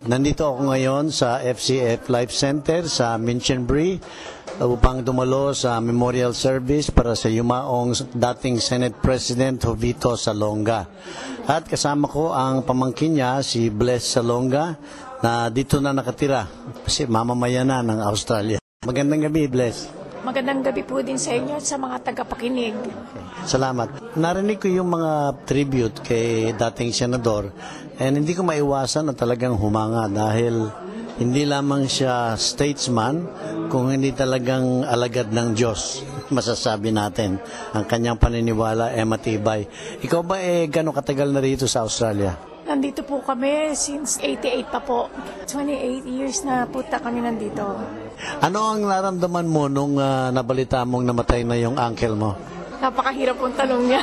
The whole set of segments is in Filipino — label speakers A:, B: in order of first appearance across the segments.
A: Nandito ako ngayon sa FCF Life Center sa Minchinbury upang dumalo sa memorial service para sa yumaong dating Senate President Jovito Salonga. At kasama ko ang pamangkin niya, si Bless Salonga, na dito na nakatira kasi mamamayan na ng Australia. Magandang gabi, Bless.
B: Magandang gabi po din sa inyo at sa mga tagapakinig.
A: Salamat. Narinig ko yung mga tribute kay dating senador and hindi ko maiwasan na talagang humanga dahil hindi lamang siya statesman kung hindi talagang alagad ng Diyos. Masasabi natin, ang kanyang paniniwala ay matibay. Ikaw ba gano'ng katagal na rito sa Australia?
B: Nandito po kami since 88 pa po. 28 years na po kami nandito.
A: Ano ang naramdaman mo nung nabalita mong namatay na yung uncle mo?
B: Napakahirap pong tanong niya.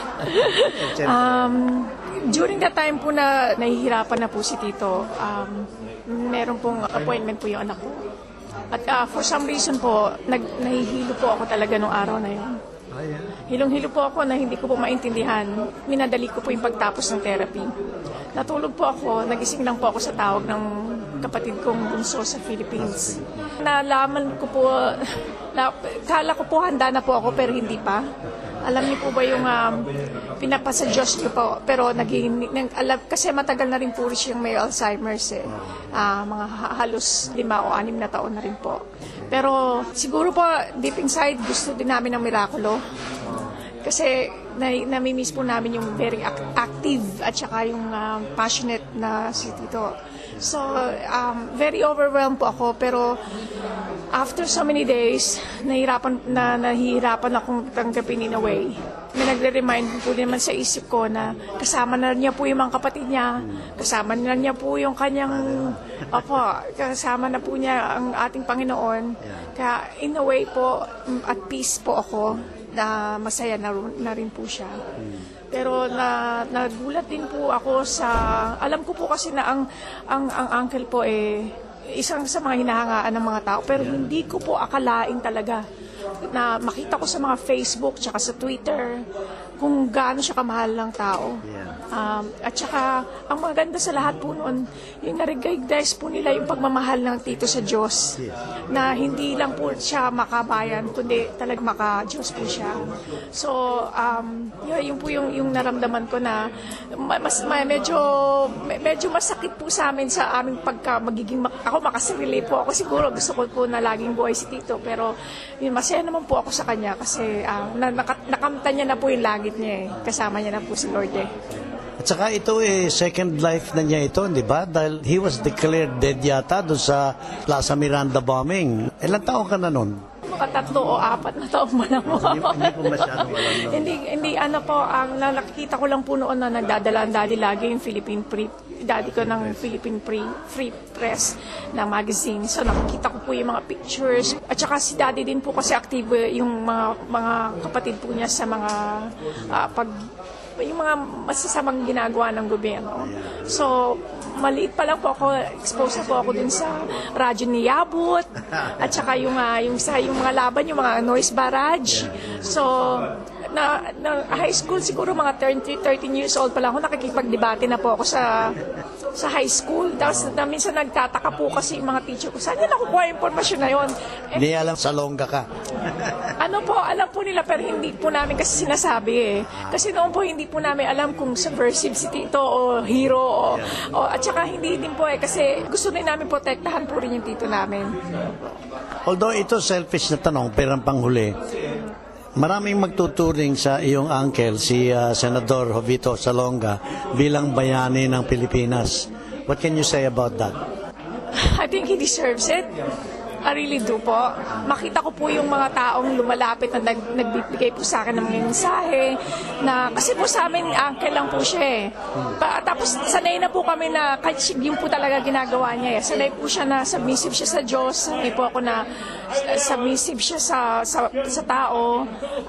B: During that time po na nahihirapan na po si Tito, meron pong appointment po yung anak ko. At for some reason po, nahihilo po ako talaga nung araw na yun. Hilong-hilo po ako na hindi ko po maintindihan. Minadali ko po yung pagtapos ng therapy. Natulog po ako, nagising lang po ako sa tawag ng kapatid kong bunso sa Philippines. Nalaman ko po, kala ko po handa na po ako pero hindi pa. Alam niyo po ba yung pinapasa Diyos niyo po, pero kasi matagal na rin po siyang may Alzheimer's mga halos 5 o 6 na taon na rin po. Pero siguro po deep inside gusto din namin ng mirakulo. Kasi nami-miss po namin yung very active at saka yung passionate na si Tito. So, very overwhelmed po ako. Pero after so many days, nahihirapan akong tanggapin in a way. May nagre-remind po naman sa isip ko na kasama na niya po yung mga kapatid niya, kasama na niya po yung kanyang, kasama na po niya ang ating Panginoon. Kaya in a way po, at peace po ako na masaya na rin po siya. Pero nagulat din po ako sa, alam ko po kasi na ang uncle po isang sa mga hinahangaan ng mga tao, pero hindi ko po akalain talaga na makita ko sa mga Facebook tsaka sa Twitter kung gaano siya kamahal ng tao. At saka, ang maganda sa lahat po noon, yung narigaydays po nila yung pagmamahal ng Tito sa Diyos. Na hindi lang po siya makabayan, kundi talagang maka-Diyos po siya. So, yun po yung naramdaman ko na medyo masakit po sa amin sa aming pagka magiging, ako makasarili po ako siguro, gusto ko po na laging buhay si Tito, pero yun, masaya naman po ako sa kanya kasi nakamta niya na po yung langit niya kasama niya na po si Lord At
A: saka ito second life na niya ito, di ba? Dahil he was declared dead yata doon sa Plaza Miranda bombing. Ilang taon ka na nun?
B: Mga 3 o 4 na taon mo lang po.
A: Hindi po masyadong alam.
B: Hindi ang nakikita ko lang po noon na nagdadala ang daddy lagi yung daddy ko ng Philippine Free Press na magazine. So nakikita ko po yung mga pictures. At saka si daddy din po kasi active yung mga kapatid po niya sa mga yung mga masasamang ginagawa ng gobyerno. So, maliit pa lang po ako, exposed po ako dun sa radyo ni Yabut, at saka yung mga laban, yung mga noise barrage. So, na high school, siguro mga 13 years old pa lang ako, nakikipagdebate na po ako sa high school. Tapos minsan nagtataka po kasi yung mga teacher ko, saan nila nakukuha yung informasyon na yun?
A: Hindi alam, Salonga ka.
B: Alam po nila pero hindi po namin kasi sinasabi Kasi noon po hindi po namin alam kung subversive si Tito o hero at saka hindi din po kasi gusto din namin protektahan po rin yung Tito namin.
A: Although ito selfish na tanong, pero ang panghuli, maraming magtuturing sa iyong uncle, si Senador Jovito Salonga, bilang bayani ng Pilipinas. What can you say about that?
B: I think he deserves it. I really do po. Makita ko po yung mga taong lumalapit na nagbibigay po sa akin ng mga mensahe na kasi po sa amin uncle lang po siya Tapos sanay na po kami na kahit yun po talaga ginagawa niya Sanay po siya na submissive siya sa Diyos. Sanay po ako na submissive siya sa tao.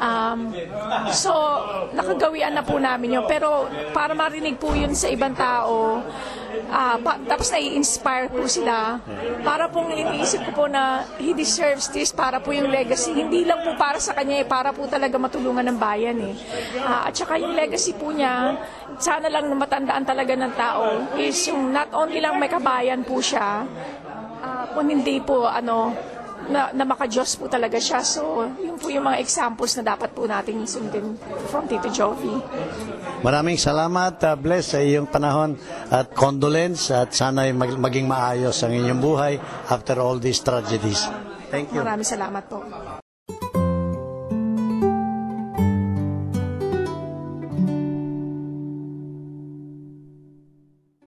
B: So, nakagawian na po namin yun. Pero para marinig po yun sa ibang tao, tapos nai-inspire po sila. Para pong iniisip ko po na he deserves this para po yung legacy. Hindi lang po para sa kanya, para po talaga matulungan ng bayan eh. At saka yung legacy po niya, sana lang na matandaan talaga ng tao is yung not only lang may kabayan po siya, kung hindi po na maka-Diyos po talaga siya. So, yun po yung mga examples na dapat po natin sundin from Tito Jovi.
A: Maraming salamat, Bless, sa iyong panahon at condolence at sana maging maayos ang inyong buhay after all these tragedies. Thank you.
B: Maraming salamat po.